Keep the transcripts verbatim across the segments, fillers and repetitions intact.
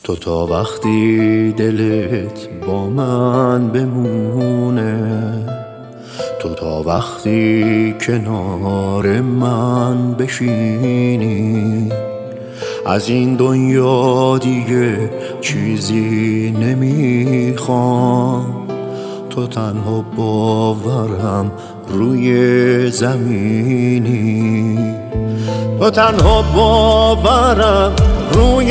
تو تا وقتی دلت با من بمونه، تو تا وقتی کنار من بشینی، از این دنیا دیگه چیزی نمیخوام. تو تنها باورم روی زمینی، تو تنها باورم روی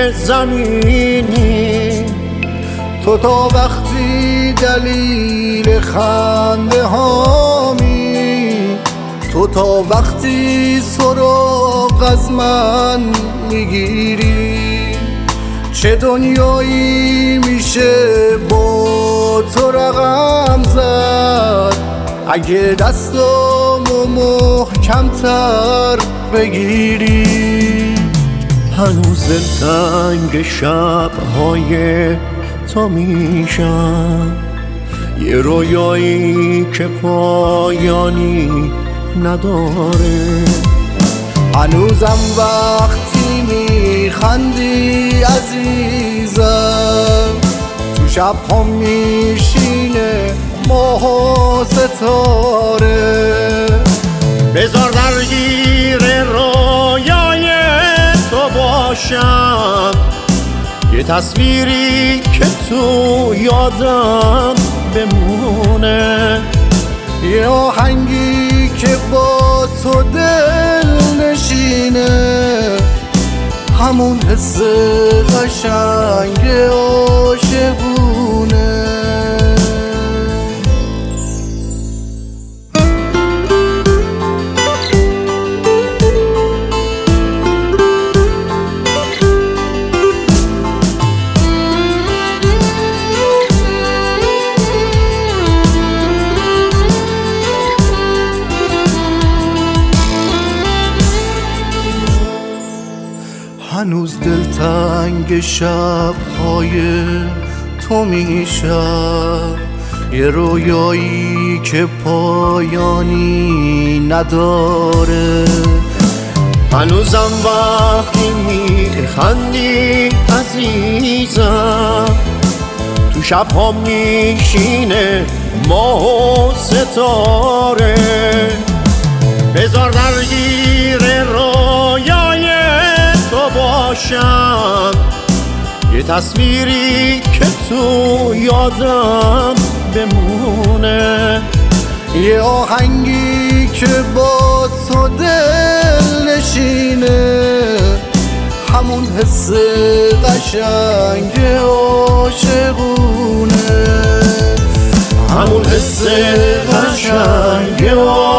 زمینی. تو تا وقتی دلیل خنده هامی، تو تا وقتی سراغ از من میگیری. چه دنیایی میشه با تو رقم زد اگه دستامو محکم‌تر بگیری. هنوز دلتنگ شب‌های تو میشم، یه رویایی که پایانی نداره. هنوزم وقتی میخندی عزیزم، تو شب ها میشینه ماه و ستاره. بذار درگیر رویای تو باشم، یه تصویری که تو یادم بمونه، یه آهنگی که با تو دل نشینه، همون حس قشنگ عاشقونه. هنوز دلتنگ شب‌های تو میشم، یه رویایی که پایانی نداره. هنوزم وقتی میخندی عزیزم، تو شب‌ها میشینه ماه و ستاره. بذار درگیر رویای تو باشم، یه تصویری که تو یادم بمونه، یه آهنگی که با تو دل نشینه، همون حس قشنگ عاشقونه، همون حس قشنگ